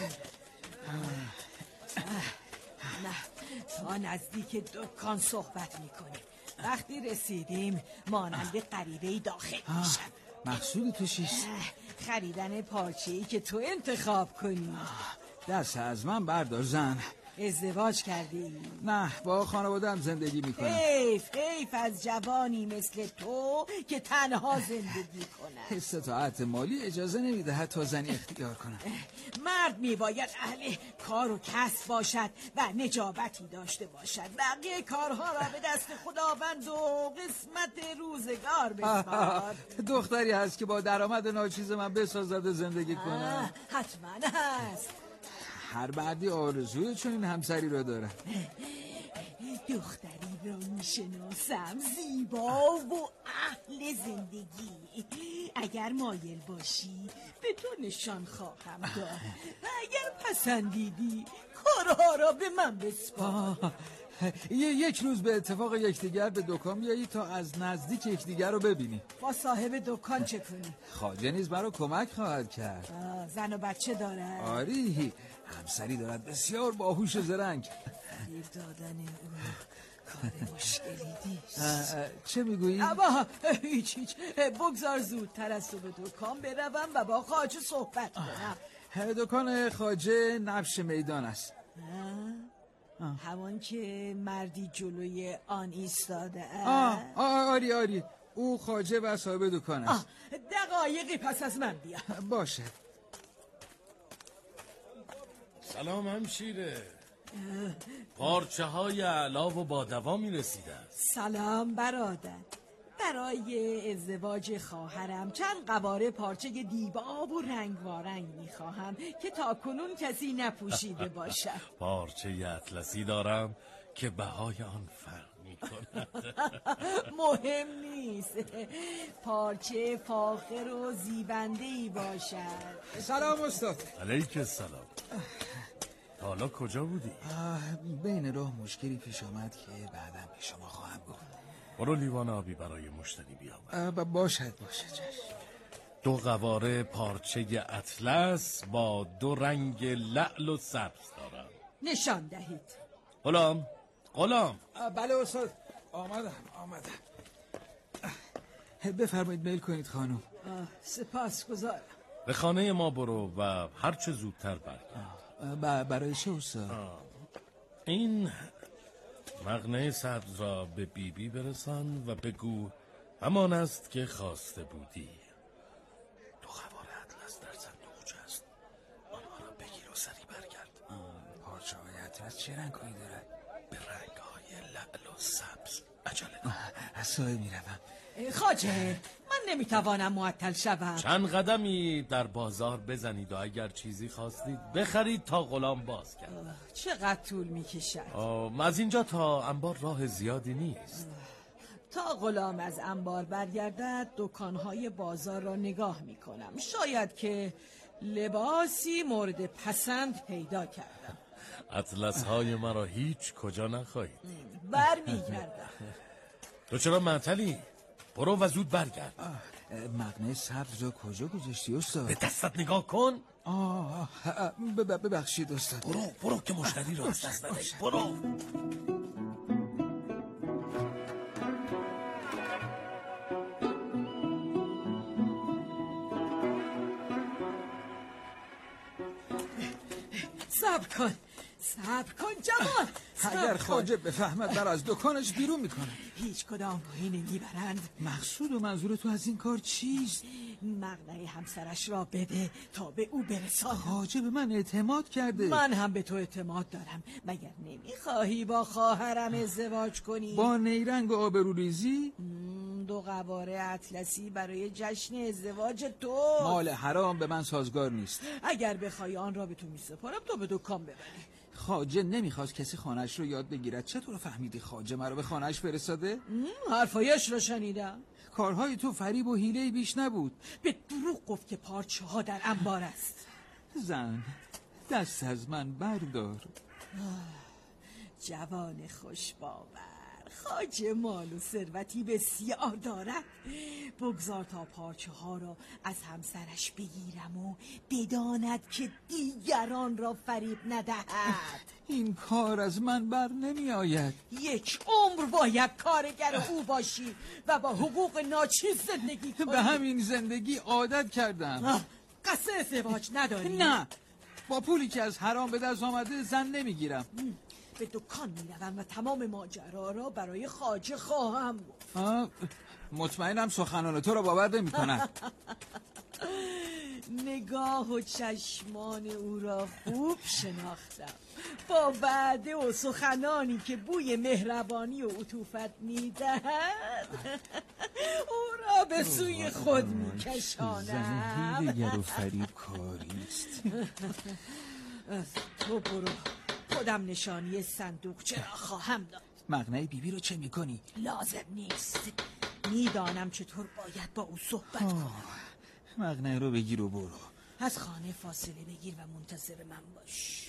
نه، تا نزدیک دکان صحبت میکنیم. وقتی رسیدیم مانند غریبه‌ای داخل میشم. مقصود تو چیست؟ خریدن پارچه‌ای که تو انتخاب کنی. دست از من بردار زن. ازدواج کردی؟ نه، با خانواده‌ام زندگی میکنم. حیف حیف از جوانی مثل تو که تنها زندگی کنه. استطاعت مالی اجازه نمیده حتی زنی اختیار کنم. مرد میباید اهل کار و کسب باشد و نجابتی داشته باشد. بقیه کارها را به دست خداوند و قسمت روزگار بسپار. دختری هست که با درآمد ناچیز من بسازد و زندگی کنه؟ حتما هست. هر مردی آرزوی چون این همسری رو داره. دختری رو میشناسم، زیبا و اهل زندگی. اگر مایل باشی به تو نشان خواهم داد و اگر پسندیدی کارها را به من بسپار. یک روز به اتفاق یکدیگر به دکان بیایی تا از نزدیک یکدیگر رو ببینی. با صاحب دکان چه کنی؟ خواجه نیز برای کمک خواهد کرد. زن و بچه داره؟ آری، همسری دارد بسیار باهوش و زرنگ. دیر دادن او کار مشکلی نیست. چه میگویی؟ اما هیچ هیچ بگذار زودتر از تو به دکان بروم و با خواجه صحبت کنم. دکان خواجه نبش میدان است. همون که مردی جلوی آن ایستاده آه آری آری، او خواجه و صاحب دکان است. دقایقی پس از من بیا. باشه. سلام همشیره. پارچه های علا و با دوا می رسیدن. سلام برادر. برای ازدواج خواهرم چند قواره پارچه دیبا و رنگ وارنگ میخواهم که تا کنون کسی نپوشیده باشد. پارچه اطلسی دارم که بهای آن فرق میکنه. کند. مهم نیست، پارچه فاخر و زیبنده‌ای باشد. سلام استاد. علیک السلام. حالا کجا بودی؟ بین راه مشکلی پیش آمد که بعدم به شما خواهم گفت. برو لیوان آبی برای مشتری بیاور. باشد باشد چشم. دو قواره پارچه اطلس با دو رنگ لعل و سبز دارم. نشان دهید. غلام غلام. بله استاد، آمدم آمدم. بفرمایید میل کنید خانم. سپاس گذارم. به خانه ما برو و هر چه زودتر برگرد. برای چه استاد؟ این مقنعه سبز را به بیبی بی برسان و بگو همان است که خواسته بودی. دو قواره اطلس در صندوقچه است، آنها را بگیر و سری برگرد. پارچه های اطلس چه رنگ هایی دارد؟ به رنگ های لعل و سبز. عجله کن. اصلاحی می روم. خواجه، من نمیتوانم معطل شوم. چند قدمی در بازار بزنید و اگر چیزی خواستید بخرید تا غلام باز کرد. چقدر طول میکشد؟ از اینجا تا انبار راه زیادی نیست. تا غلام از انبار برگردد دکانهای بازار را نگاه میکنم، شاید که لباسی مورد پسند پیدا کردم. اطلس های مرا هیچ کجا نخواهید. بر میگردم. تو چرا معطلی؟ برو و زود برگرد. مقنعه سبز رو کجا گذاشتی استاد؟ به دستت نگاه کن. آه ببخشید استاد. برو برو که مشتری رو از دست ندهی. برو. صبر کن صبر کن جوان. اگر خواجه بفهمد بر از دکانش بیرون میکنه. هیچ کدام راهی نمیبرند. مقصود و منظور تو از این کار چیست؟ مقنعه همسرش را بده تا به او برسانم. خواجه به من اعتماد کرده. من هم به تو اعتماد دارم. مگر نمیخواهی با خواهرم ازدواج کنی؟ با نیرنگ و آبروریزی؟ دو قواره اطلسی برای جشن ازدواج تو. مال حرام به من سازگار نیست. اگر بخوای آن را به تو میسپارم تا به دکان ببری. خواجه نمیخواست کسی خانه‌اش رو یاد بگیرد. چطور فهمیدی خواجه مرا به خانه‌اش فرستاده؟ حرفایش رو شنیدم. کارهای تو فریب و حیله بیش نبود. به دروغ گفت که پارچه ها در انبار است. زن، دست از من بردار. جوان خوش باور، خواجه مال و ثروتی بسیار دارد. بگذار تا پارچه ها را از همسرش بگیرم و بداند که دیگران را فریب ندهد. این کار از من بر نمی آید. یک عمر باید کارگر او باشی و با حقوق ناچیز زندگی کنی. به همین زندگی عادت کردم. قصد ازدواج نداری؟ نه، با پولی که از حرام به دست آمده زن نمیگیرم. به دکان میروم و تمام ماجرا را برای خواجه خواهم گفت. مطمئنم سخنان تو را باور نمی‌کنم. نگاه و چشمان او را خوب شناختم. با وعده و سخنانی که بوی مهربانی و عطوفت میدهد او را به سوی خود میکشانم. زن حیله‌گر و فریب کاریست. تو برو، خودم نشانی صندوق چرا خواهم داد. مقنعه بیبی رو چه میکنی؟ لازم نیست، میدانم چطور باید با او صحبت کنم. مقنعه رو بگیر و برو. از خانه فاصله بگیر و منتظر من باش.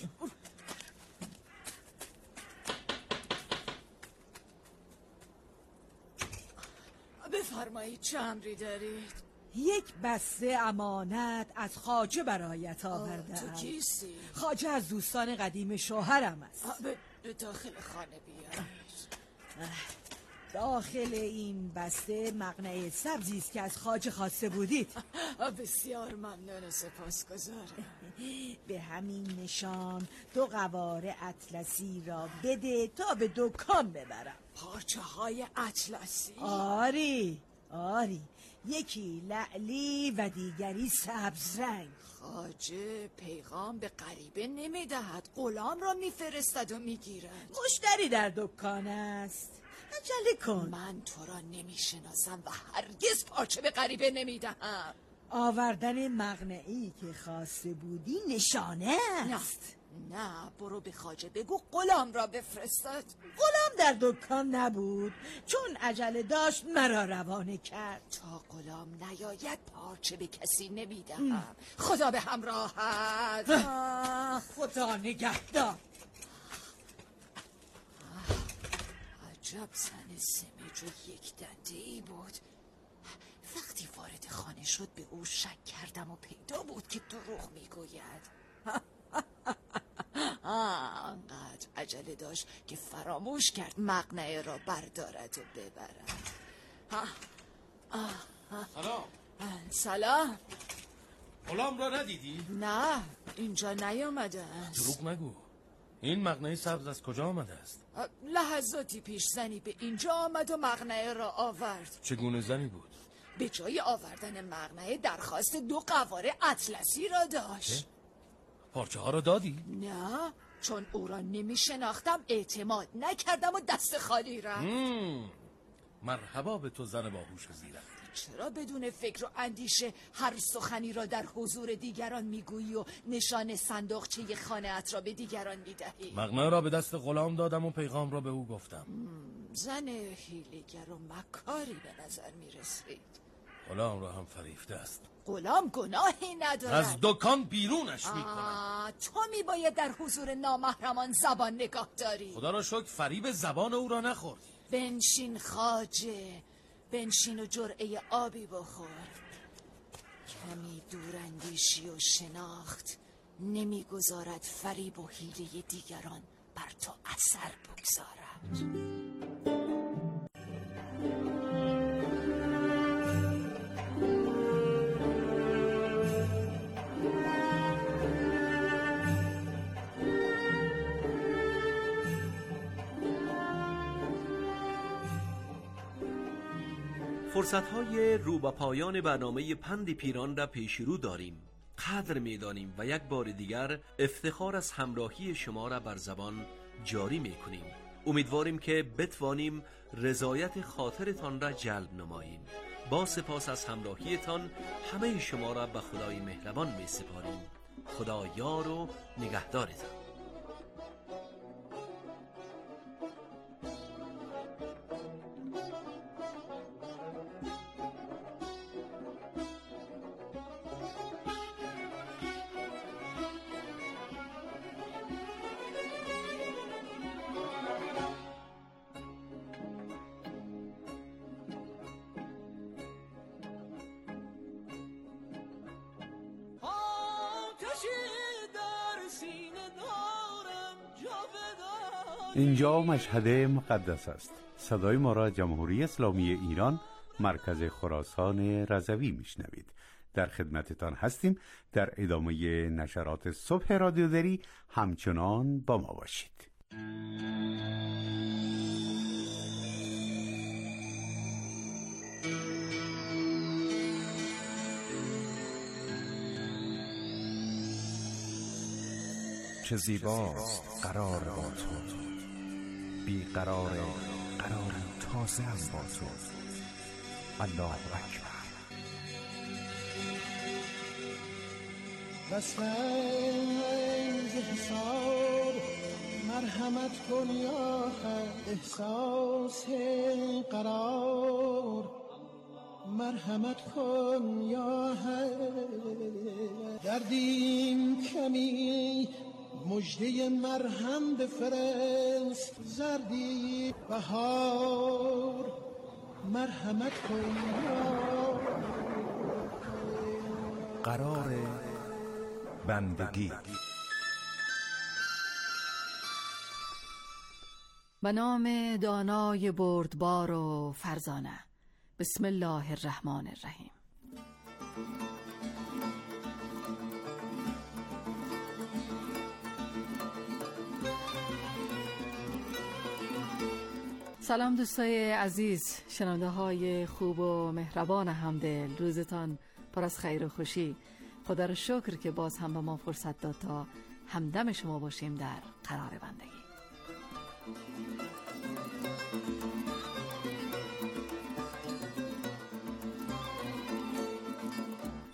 بفرمایید چه امری دارید؟ یک بسته امانت از خواجه برایت آوردم. تو کیستی؟ خواجه از دوستان قدیم شوهرم است. به داخل خانه بیایید. داخل این بسته مقنعه سبزی است که از خواجه خواسته بودید. بسیار ممنون و سپاسگزارم. به همین نشان دو قواره اطلسی را بده تا به دکان ببرم. پارچه های اطلسی؟ آری آری، یکی لعلی و دیگری سبز رنگ. خواجه پیغام به غریبه نمیدهد، غلام را میفرستد و میگیرد. مشتری در دکان است، عجله کن. من تو را نمیشناسم و هرگز پارچه به غریبه نمیدهم. آوردن مقنعی که خواسته بودی نشانه است. نه نه، برو به خواجه بگو غلام را بفرستد. غلام در دکان نبود، چون عجله داشت مرا روانه کرد. تا غلام نیاید پارچه به کسی نمیدهم. خدا به همراهت. خدا نگهدار. عجب زن سمج و یک دنده ای بود. وقتی وارد خانه شد به او شک کردم و پیدا بود که دروغ میگوید. آنقدر عجله داشت که فراموش کرد مقنعه را بردارد و ببرد. سلام. سلام. غلام را ندیدی؟ نه، اینجا نیامده است. دروغ نگو. این مقنعه سبز از کجا آمده است؟ لحظاتی پیش زنی به اینجا آمد و مقنعه را آورد. چگونه زنی بود؟ به جای آوردن مقنعه درخواست دو قواره اطلسی را داشت. پارچه ها را دادی؟ نه، چون او را نمی شناختم اعتماد نکردم و دست خالی رفت. مرحبا به تو زن باهوش زیرک. چرا بدون فکر و اندیشه هر سخنی را در حضور دیگران میگویی و نشان صندوقچه خانه‌ات را به دیگران میدهی؟ مقنعه را به دست غلام دادم و پیغام را به او گفتم. زن حیله‌گر و مکاری به نظر میرسید. غلام را هم فریفته است. غلام گناهی ندارد. از دکان بیرونش میکنم. تو میباید در حضور نامحرمان زبان نگاه داری. خدا را شکر فریب زبان او را نخوردی. بنشین خواجه، بنشین و جرعه آبی بخور. کمی دوراندیشی و شناخت نمیگذارد فریب و حیله دیگران بر تو اثر بگذارد. فرصت‌های رو به پایان برنامه پند پیران را پیش رو داریم. قدر می‌دانیم و یک بار دیگر افتخار از همراهی شما را بر زبان جاری می‌کنیم. امیدواریم که بتوانیم رضایت خاطرتان را جلب نماییم. با سپاس از همراهیتان همه شما را به خدای مهربان می‌سپاریم. خدا یار و نگهدارتان. اینجا مشهد مقدس است. صدای ما را جمهوری اسلامی ایران مرکز خراسان رضوی میشنوید. در خدمتتان هستیم. در ادامه نشرات صبح رادیو دری همچنان با ما باشید. چه زیباست قرار با تو، بی قرار قرار تازه هم با تو. الله اکبر. بسنگ حساب مرحمت کن یا خد، احساس قرار مرحمت کن یا حد. دردیم کمی مجده مرهم بفرست، زردی بهار مرحمت کن یا قرار بندگی. به نام دانای بردبار و فرزانه. بسم الله الرحمن الرحیم. سلام دوستای عزیز، شنونده های خوب و مهربان همدل، روزتان پر از خیر و خوشی. خدا را شکر که باز هم به ما فرصت داد تا همدم شما باشیم در قرار بندگی.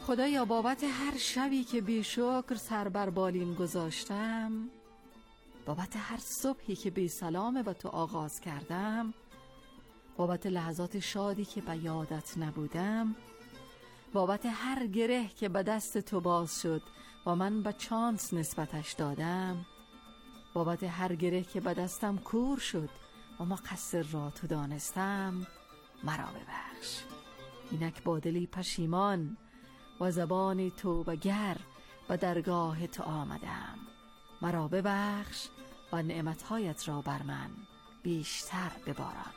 خدایا بابت هر شبی که بی شکر سر بر بالین گذاشتم، بابت هر صبحی که بی سلام با تو آغاز کردم، بابت لحظات شادی که به یادت نبودم، بابت هر گره که به دست تو باز شد و من به چانس نسبتش دادم، بابت هر گره که به دستم کور شد و مقصر را تو دانستم، مرا ببخش. اینک با دلی پشیمان و زبانی توبه‌گر به درگاه تو آمدم. مرا ببخش و نعمتهایت را بر من بیشتر بباران.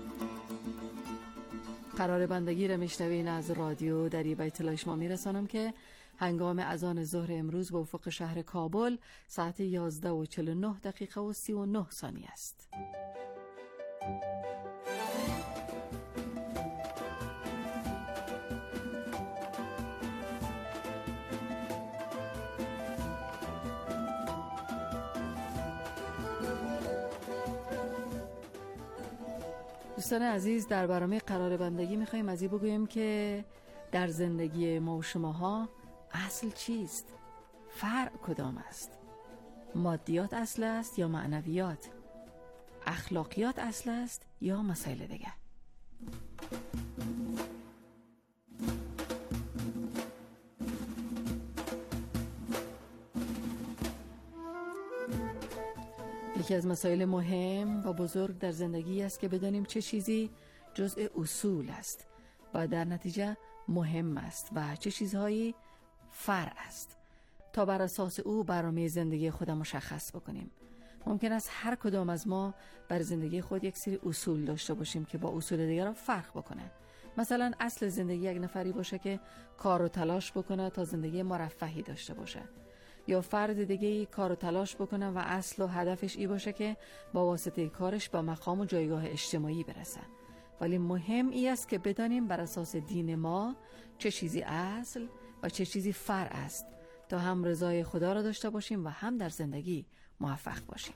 قرار بندگی را میشنوین از رادیو دری. به اطلاع شما میرسانم که هنگام اذان ظهر امروز به افق شهر کابل ساعت یازده و چهل و نه دقیقه و سی و نه ثانیه است. دوستان عزیز، در برنامه قرار بندگی میخواییم از این بگوییم که در زندگی ما و شماها اصل چیست؟ فرع کدام است؟ مادیات اصل است یا معنویات؟ اخلاقیات اصل است یا مسائل دیگه؟ یکی از مسائل مهم و بزرگ در زندگی است که بدانیم چه چیزی جزء اصول است و در نتیجه مهم است و چه چیزهایی فرع است، تا بر اساس او برنامه زندگی خود مشخص بکنیم. ممکن است هر کدام از ما بر زندگی خود یک سری اصول داشته باشیم که با اصول دیگر فرق بکنه. مثلا اصل زندگی یک نفری باشه که کار و تلاش بکنه تا زندگی مرفهی داشته باشه، یا فرد دیگه کار و تلاش بکنه و اصل و هدفش ای باشه که با واسطه کارش با مقام و جایگاه اجتماعی برسه. ولی مهم ای است که بدانیم بر اساس دین ما چه چیزی اصل و چه چیزی فرع است، تا هم رضای خدا را داشته باشیم و هم در زندگی موفق باشیم.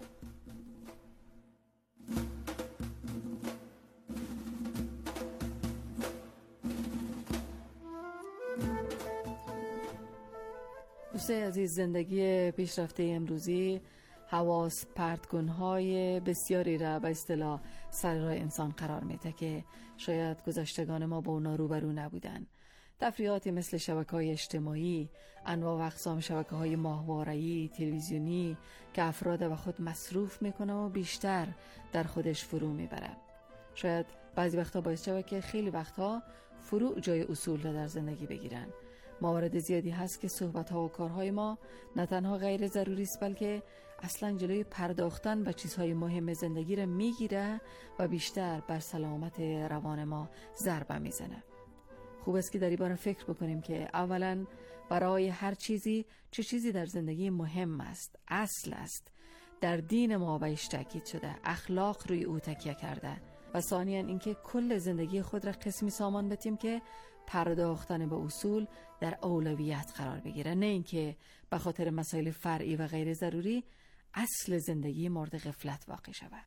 دوستای عزیز، زندگی پیشرفته امروزی حواس پرتگونهای بسیاری را به اصطلاح سر راه انسان قرار میده که شاید گذشتگان ما با اونا روبرو نبودن. تفریحاتی مثل شبکه‌های اجتماعی، انواع و اقسام شبکه‌های ماهواره‌ای، تلویزیونی که افراد و خود مصروف میکنه و بیشتر در خودش فرو میبره. شاید بعضی وقتا باعث شود که خیلی وقتها فروع جای اصول را در زندگی بگیرن. موارد زیادی هست که صحبت‌ها و کارهای ما نه تنها غیر ضروری است، بلکه اصلا جلوی پرداختن به چیزهای مهم زندگی را میگیره و بیشتر بر سلامت روان ما ضربه میزنه. خوب است که در این باره فکر بکنیم که اولا برای هر چیزی چه چیزی در زندگی مهم است، اصل است، در دین ما بهش تاکید شده، اخلاق روی او تکیه کرده، و ثانیاً اینکه کل زندگی خود را قسمی سامان بدیم که پرداختن به اصول در اولویت قرار بگیره، نه اینکه به خاطر مسائل فرعی و غیر ضروری اصل زندگی مورد غفلت واقع شود.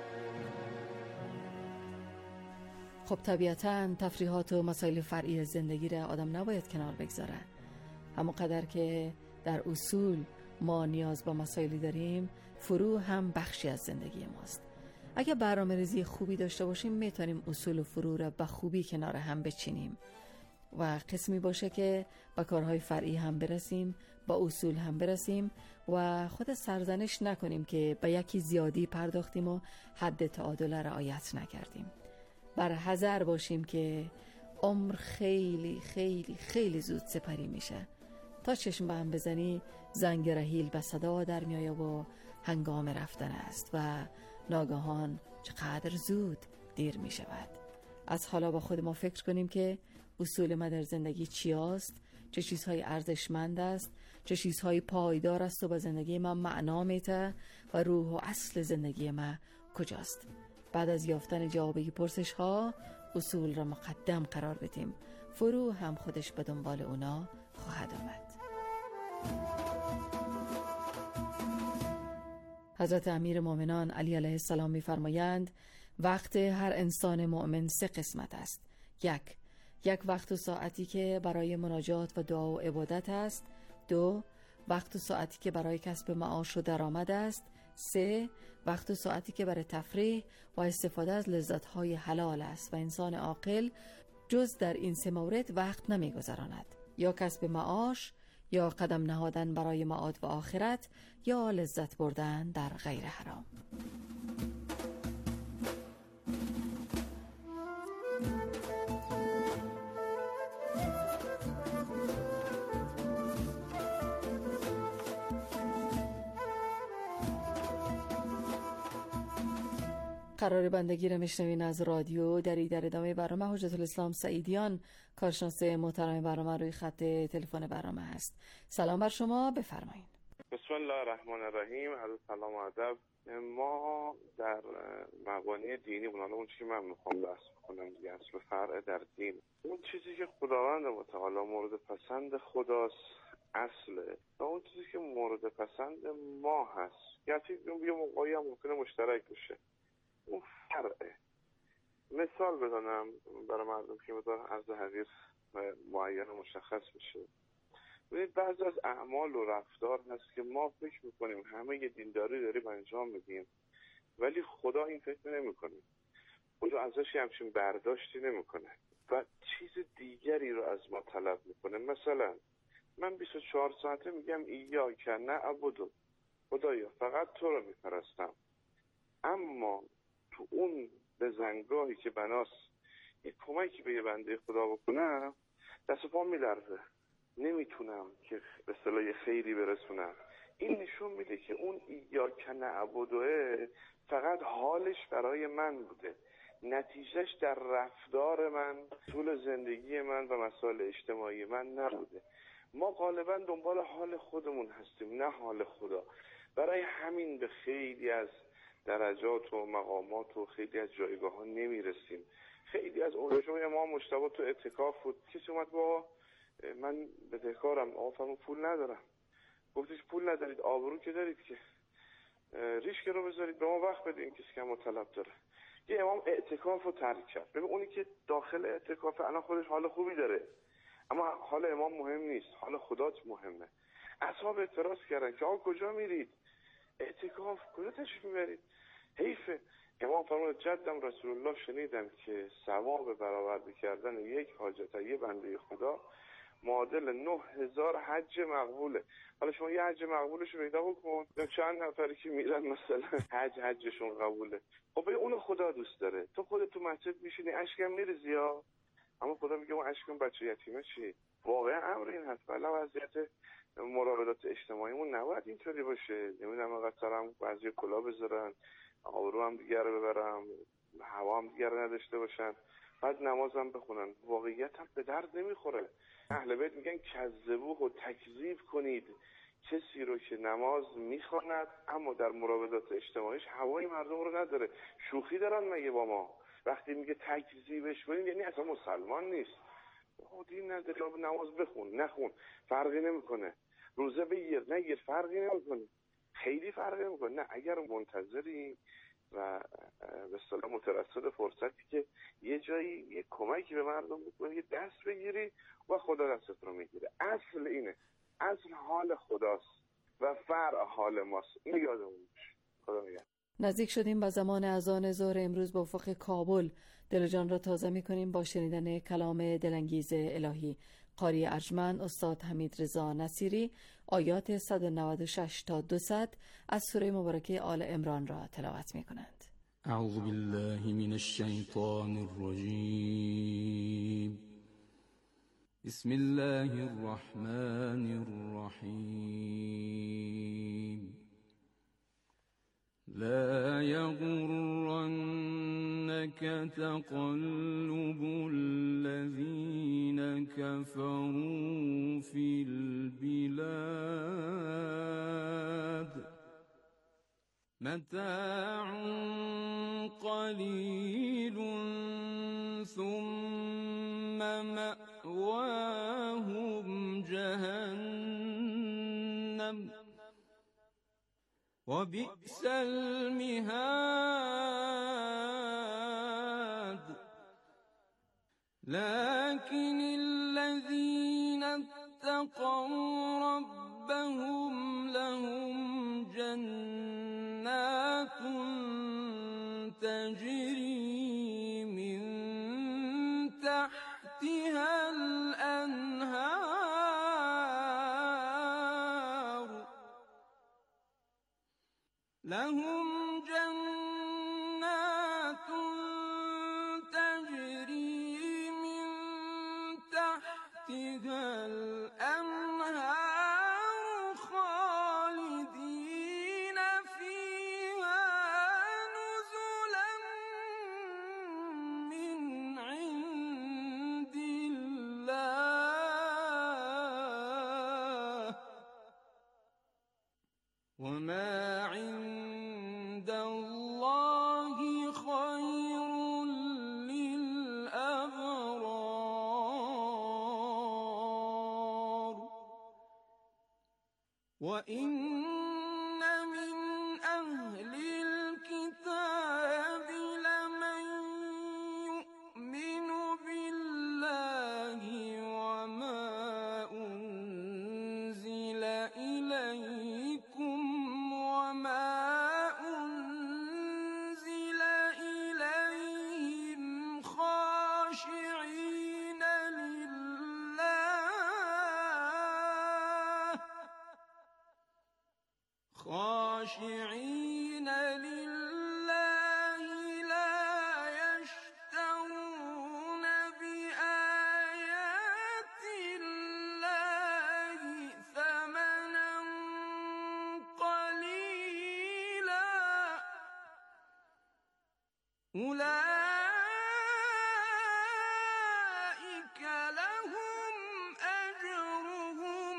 خب طبیعتاً تفریحات و مسائل فرعی زندگی را آدم نباید کنار بگذاره. همونقدر که در اصول ما نیاز به مسائلی داریم، فروع هم بخشی از زندگی ماست. اگه برنامه‌ریزی خوبی داشته باشیم میتونیم اصول و فروع را به خوبی کنار هم بچینیم و قسمی باشه که با کارهای فرعی هم برسیم، با اصول هم برسیم و خود سرزنش نکنیم که به یکی زیادی پرداختیم و حد تعادل رعایت نکردیم. بر حذر باشیم که عمر خیلی خیلی خیلی زود سپری میشه. تا چشم به هم بزنی زنگ رحیل به صدا در میایه و هنگام رفتن است و ناگهان چقدر زود دیر می شود. از حالا با خود ما فکر کنیم که اصول ما در زندگی چی است، چه چیزهای ارزشمند است، چه چیزهای پایدار است و به زندگی ما معنا میده و روح و اصل زندگی ما کجاست. بعد از یافتن جواب پرسش ها اصول را مقدم قرار بدیم، فروع هم خودش به دنبال اونا خواهد آمد. حضرت امیر مومنان علی علیه السلام می‌فرمایند وقت هر انسان مؤمن سه قسمت است. یک، یک، وقت و ساعتی که برای مناجات و دعا و عبادت است. دو، وقت و ساعتی که برای کسب معاش و درآمد است. سه، وقت و ساعتی که برای تفریح و استفاده از لذت‌های حلال است و انسان عاقل جز در این سه مورد وقت نمی‌گذراند، یا کسب معاش، یا قدم نهادن برای معاد و آخرت، یا لذت بردن در غیر حرام. قرار بندگی را میشنوین از رادیو دری. در ادامه برنامه حجت الاسلام سعیدیان، کارشناس محترم برنامه، روی خط تلفن برنامه هست. سلام بر شما، بفرمایید. بسم الله الرحمن الرحیم. عرض سلام و ادب. ما در مبانی دینی اون اون چیزی که من میخوام بحث بکنم دیگه، اصل فرع در دین، اون چیزی که خداوند متعالی مورد پسند خداست اصله، و اون چیزی که مورد پسند ما هست، یعنی یه موقعی هم ممکنه مشترک بشه، اون فرعه. مثال بزنم برای مردم که مدار عرض حقیق معین و مشخص بشه. ببینید بعضی از اعمال و رفتار هست که ما فکر میکنیم همه یه دینداری داریم انجام میدیم، ولی خدا این فکر نمیکنه، خدا ازش همچین برداشتی نمیکنه و چیز دیگری رو از ما طلب میکنه. مثلا من بیست و چهار ساعته میگم ایاک نعبد، خدایا فقط تو رو میپرستم، اما تو اون بزنگاهی که بناست یه کمکی به یه بنده خدا بکنم، دست پا میلرزه، نمیتونم که به اصطلاح خیری برسونم. این نشون میده که اون ایاک نعبدوه فقط حالش برای من بوده، نتیجهش در رفتار من، طول زندگی من و مسائل اجتماعی من نبوده. ما غالبا دنبال حال خودمون هستیم، نه حال خدا. برای همین به خیلی از درجات و مقامات و خیلی از جایگاه ها نمیرسیم. خیلی از اولوشای ما مجتبی تو اعتکاف بود، کسی اومد با من بدهکارم، آقا فرمود پول ندارم. گفتش پول ندارید، آبرو که دارید که ریشک رو بذارید به ما وقت بدین، کسی که ما طلب داره. یه امام اعتکاف رو ترک کرد. ببین اونی که داخل اعتکاف الان خودش حال خوبی داره، اما حال امام مهم نیست، حال خدات مهمه. اصحاب اعتراض کردن که آقا کجا میرید؟ اعتکاف کجا تشریف میبرید؟ حیفه. امام فرمود جدم رسول الله شنیدم که ثواب برآورده کردن یک حاجت یه بنده خدا معادل نه هزار حج مقبوله. حالا شما یه حج مقبولش رو پیدا بکن، چند نفری که میرن مثلا حج حجشون قبوله. خب اون خدا دوست داره. تو خودت تو مسجد میشینی اشکم میریزی ها، اما خدا میگه اون اشکم بچه یتیمه چی؟ واقعا امر این هست. بله وضعیت مراودات اجتماعیمون نباید اینطوری باشه. نمیدونم آقا سرم بعضی کلا بذارن، آبرو هم دیگر ببرم، هوا هم دیگر نداشته باشن، بعد نمازم بخونن. واقعیت هم به درد نمیخوره. اهل بیت میگن کذبوه و تکذیب کنید کسی رو که نماز میخواند اما در مراودات اجتماعیش هوای مردم رو نداره. شوخی دارن مگه با ما؟ وقتی میگه تکذیبش کنید یعنی اصلا مسلمان نیست. دین نداری، نماز بخون نخون فرقی نمیکنه، روزه بگیر نگیر فرقی نمیکنه، خیلی فرقی نمیکنه. نه اگر منتظری و به اصطلاح مترصد فرصتی که یه جایی یه کمکی به مردم بکنی، یه دست بگیری و خدا دستت رو میگیره. اصل اینه، اصل حال خداست و فرع حال ماست. این یادمون باشه. خدا نگهدار. نزدیک شدیم به زمان اذان ظهر امروز. با افق کابل دل و جان را تازه می‌کنیم با شنیدن کلام دلانگیز الهی. قاری ارجمند استاد حمید رضا نصیری آیات صد و نود و شش تا دویست از سوره مبارکه آل عمران را تلاوت می‌کنند. اعوذ بالله من الشیطان الرجیم. بسم الله الرحمن الرحیم. لا يغرنك تقلب الذين كفروا في البلاد متاع قليل ثم مأواهم جهنم وبئس المهاد. لكن الذين اتقوا ربهم لهم جنات تجري من تحتها الأنهار لهم جنات تجري من تحتها الأنهار خالدين فيها نزلا من عند الله وما عند الله خير للأبرار وإن من أهل الكتاب لمن يؤمن بالله وما أنزل إليكم وما أنزل إليهم خاشعين لله خاشعين لله لا يشترون بآيات الله ثمنا قليلا أولئك لهم أجرهم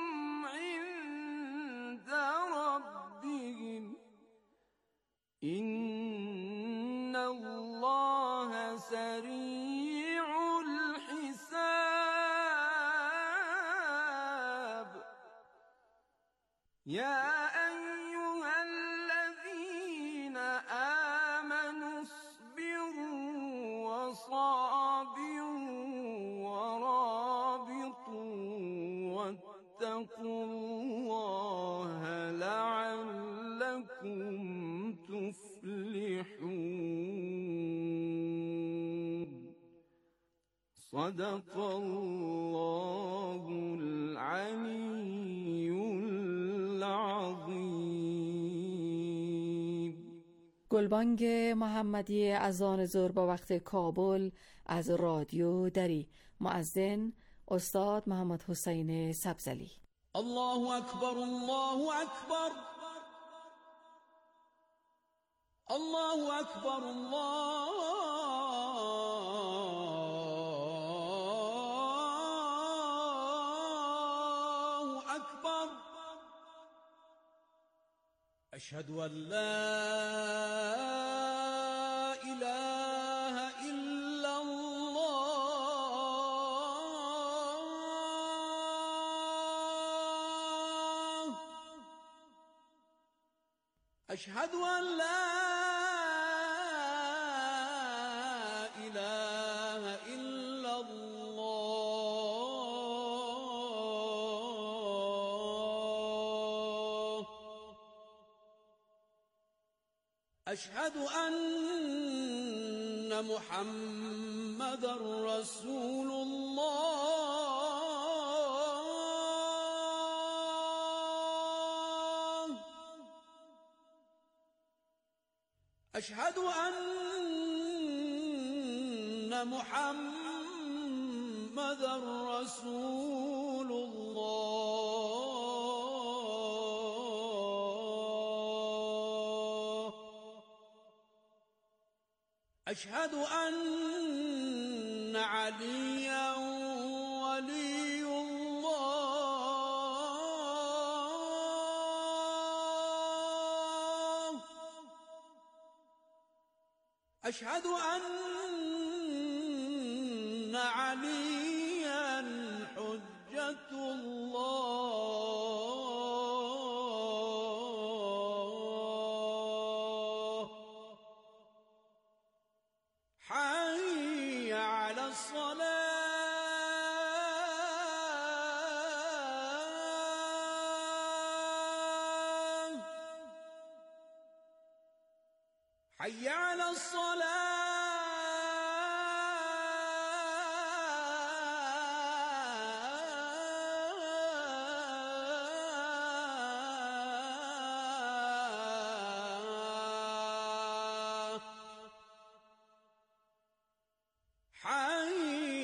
عند ربهم إن الله سريع الحساب يا أيها الذين آمنوا اصبروا وصابروا ورابطوا واتقوا الله لعلكم تفلحون صدق الله العلي العظیم. گلبانگ محمدی اذان ظهر با وقت کابل از رادیو دری. مؤذن استاد محمد حسین سبزلی. الله اکبر الله اکبر الله اکبر الله اکبر اشهد ان لا اله الا الله اشهد ان لا اله الا الله اشهد ان محمد رسول الله اشهد ان محمد رسول الله اشهد ان عليا ولي الله اشهد ان عليا حجة الله حي على الصلاة حي على الصلاة